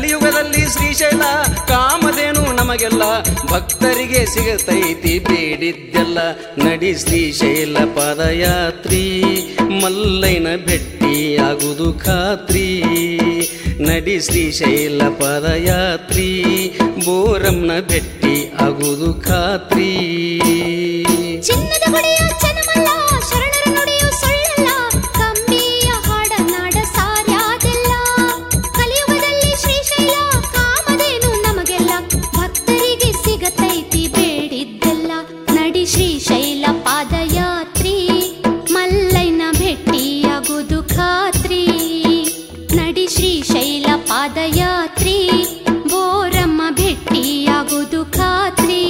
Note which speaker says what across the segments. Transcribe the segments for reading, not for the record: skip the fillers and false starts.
Speaker 1: ಕಲಿಯುಗದಲ್ಲಿ ಶ್ರೀಶೈಲ ಕಾಮಧೇನು ನಮಗೆಲ್ಲ ಭಕ್ತರಿಗೆ ಸಿಗತೈತಿ ಬೇಡಿದ್ದೆಲ್ಲ. ನಡಿ ಶ್ರೀಶೈಲ ಪಾದಯಾತ್ರಿ ಮಲ್ಲೈನ ಭೆಟ್ಟಿಯಾಗುವುದು ಖಾತ್ರಿ. ನಡಿ ಶ್ರೀಶೈಲ ಪಾದಯಾತ್ರಿ ಬೋರಮ್ಮನ ಭೆಟ್ಟಿ ಆಗುವುದು ಖಾತ್ರಿ.
Speaker 2: ಚಿನ್ನದ ಗುಡಿಯ ಚನ್ನಮಲ್ಲ ಶರಣರ ನುಡಿಯು ಸುಳ್ಳಲ್ಲ, ಕಂಬಿಯ ಹಾಡನಾಡ ಸಾರ್ಯಾದೆಲ್ಲ. ಕಲಿಯುಗದಲ್ಲಿ ಶ್ರೀಶೈಲ ಕಾಮಧೇನು ನಮಗೆಲ್ಲ ಭಕ್ತರಿಗೆ ಸಿಗತೈತಿ ಬೇಡಿದ್ದೆಲ್ಲ. ನಡಿ ಶ್ರೀಶೈಲ ಪಾದಯಾತ್ರಿ ಮಲ್ಲೈನ ಭೆಟ್ಟಿಯಾಗುವುದು ಖಾತ್ರಿ. ನಡಿ ಶ್ರೀಶೈಲ ಪಾದಯಾತ್ರಿ ಬೋರಮ್ಮ ಭೆಟ್ಟಿಯಾಗುವುದು ಖಾತ್ರಿ.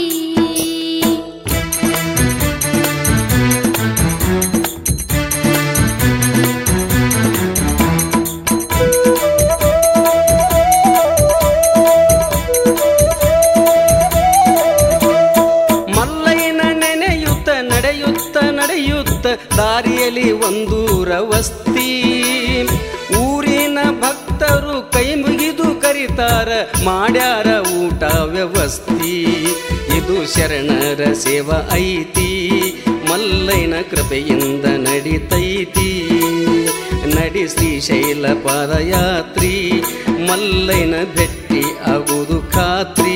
Speaker 1: ಮಲ್ಲೈನ ನೆನೆಯುತ್ತ ನಡೆಯುತ್ತ ನಡೆಯುತ್ತ ದಾರಿಯಲ್ಲಿ ಒಂದೂರ ವಸ್ತಿ. ಊರಿನ ಭಕ್ತರು ಕೈ ಮುಗಿದು ಕರಿತಾರ ಮಾಡ್ಯಾರ ಊಟ ವ್ಯವಸ್ಥಿ. ಇದು ಶರಣರ ಸೇವಾ ಐತಿ ಮಲ್ಲೈನ ಕೃಪೆಯಿಂದ ನಡಿತೈತಿ. ನಡಿ ಶ್ರೀಶೈಲ ಪಾದಯಾತ್ರಿ ಮಲ್ಲೈನ ಭೆಟ್ಟಿ ಆಗುವುದು ಖಾತ್ರಿ.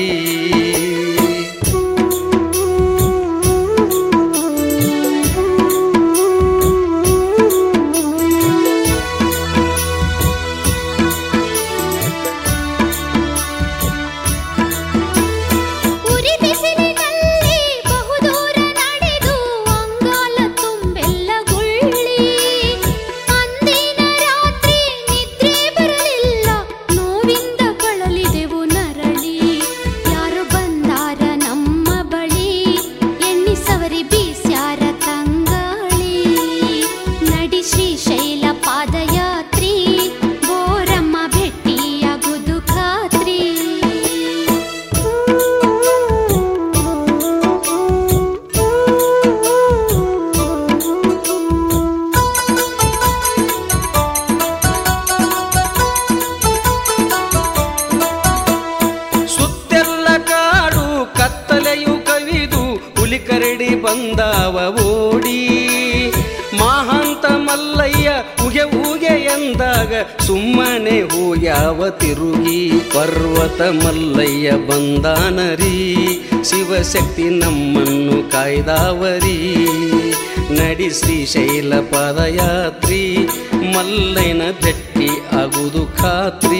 Speaker 1: ಕರಡಿ ಬಂದಾವ ಓಡಿ ಮಹಾಂತ ಮಲ್ಲಯ್ಯ ಉಗೆ ಉಗೆ ಎಂದಾಗ ಸುಮ್ಮನೆ ಹೋಗ್ಯಾವ ತಿರುಗಿ. ಪರ್ವತ ಮಲ್ಲಯ್ಯ ಬಂದಾನರಿ ಶಿವಶಕ್ತಿ ನಮ್ಮನ್ನು ಕಾಯ್ದಾವರಿ. ನಡಿ ಶ್ರೀಶೈಲ ಪಾದಯಾತ್ರಿ ಮಲ್ಲಯ್ಯನ ಭೆಟ್ಟಿ ಆಗುವುದು ಖಾತ್ರಿ.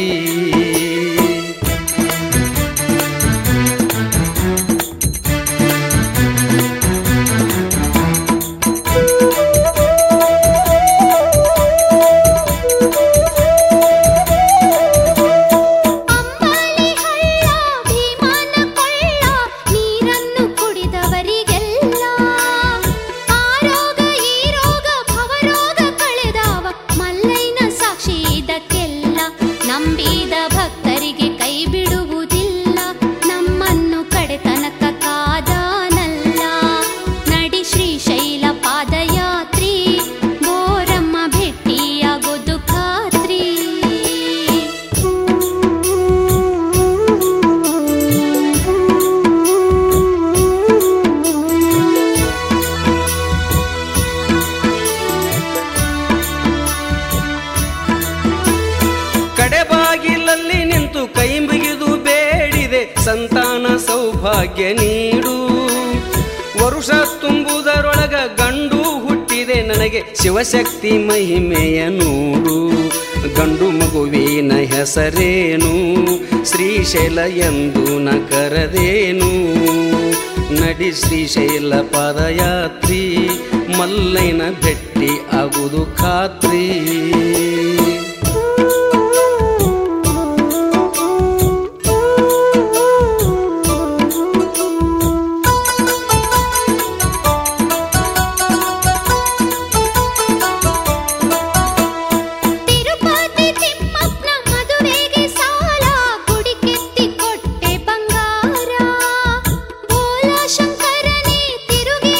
Speaker 2: ನಂಬಿದ ಭಕ್ತರಿಗೆ ಕೈ ಬಿಡುವುದಿಲ್ಲ, ನಮ್ಮನ್ನು ಕಡೆ ತನಕ ಕಾದಾನಲ್ಲ. ನಡಿ ಶ್ರೀಶೈಲ ಪಾದಯಾತ್ರಿ ಬೋರಮ್ಮ ಭೆಟ್ಟಿಯಾಗೋದು ಖಾತ್ರಿ.
Speaker 1: ಕಡೆಬಾಗಿಲಲ್ಲಿ ನಿಂತು ಕೈ ಮುಗಿದು ಬೇಡಿದೆ ಸಂತಾನ ಸೌಭಾಗ್ಯ ನೀಡು. ವರುಷ ತುಂಬುವುದರೊಳಗ ಗಂಡು ಹುಟ್ಟಿದೆ ನನಗೆ ಶಿವಶಕ್ತಿ ಮಹಿಮೆಯ ನೋಡು. ಗಂಡು ಮಗುವಿನ ಹೆಸರೇನು ಶ್ರೀಶೈಲ ಎಂದು ನ ಕರೆದೇನು. ನಡಿ ಶ್ರೀಶೈಲ ಪಾದಯಾತ್ರಿ ಮಲ್ಲಯ್ಯನ ಭೆಟ್ಟಿ ಆಗುವುದು ಖಾತ್ರಿ.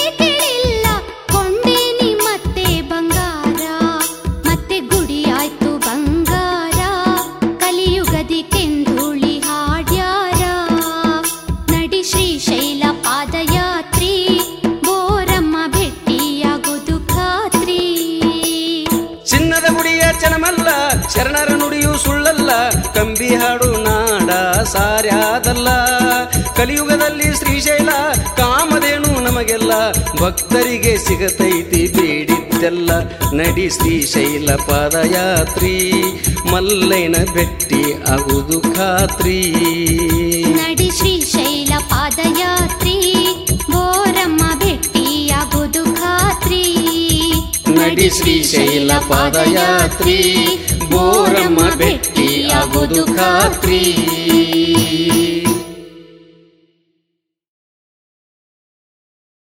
Speaker 2: ಆಯ್ತು
Speaker 1: ಶರಣರ ನುಡಿಯು ಸುಳ್ಳಲ್ಲ, ಕಂಬಿ ಹಾಡು ನಾಡ ಸಾರ್ಯಾದಲ್ಲ. ಕಲಿಯುಗದಲ್ಲಿ ಶ್ರೀಶೈಲ ಕಾಮಧೇನು ನಮಗೆಲ್ಲ, ಭಕ್ತರಿಗೆ ಸಿಗತೈತಿ ಬೇಡಿದ್ದೆಲ್ಲ. ನಡಿ ಶ್ರೀಶೈಲ ಪಾದಯಾತ್ರಿ, ಮಲ್ಲೈನ ಭೆಟ್ಟಿ ಆಗುವುದು ಖಾತ್ರಿ.
Speaker 2: ನಡಿ ಶ್ರೀಶೈಲ ಪಾದಯಾತ್ರಿ, ಬೋರಮ್ಮ ಭೆಟ್ಟಿಯಾಗುವುದು ಖಾತ್ರಿ.
Speaker 1: ನಡಿ ಶ್ರೀಶೈಲ ಪಾದಯಾತ್ರಿ, ಬೋರಮ್ಮ ಭೆಟ್ಟಿಯಾಗುವುದು ಖಾತ್ರಿ.